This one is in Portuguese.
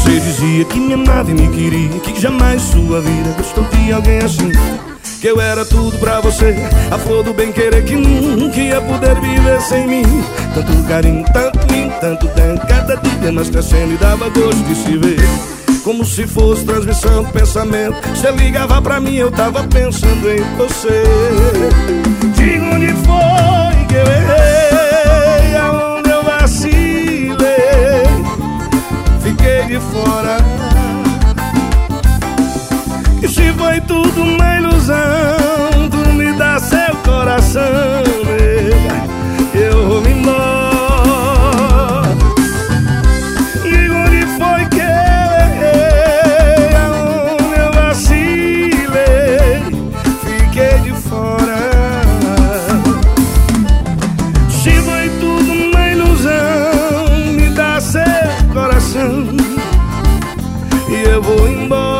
Você dizia que me amava e me queria, que jamais sua vida gostou de alguém assim, que eu era tudo pra você, a flor do bem querer que nunca ia poder viver sem mim. Tanto carinho, tanto lindo, tanto tempo, cada dia mais crescendo e dava gosto de se ver. Como se fosse transmissão do pensamento, você ligava pra mim, eu tava pensando em você. Diga onde foi que eu errei, aonde eu vacilei, fiquei de fora. E se foi tudo uma ilusão, tu me dá seu coração, nega, eu vou me embora. Diga onde foi que eu errei, aonde eu vacilei, fiquei de fora. Se foi tudo uma ilusão, me dá seu coração e eu vou embora.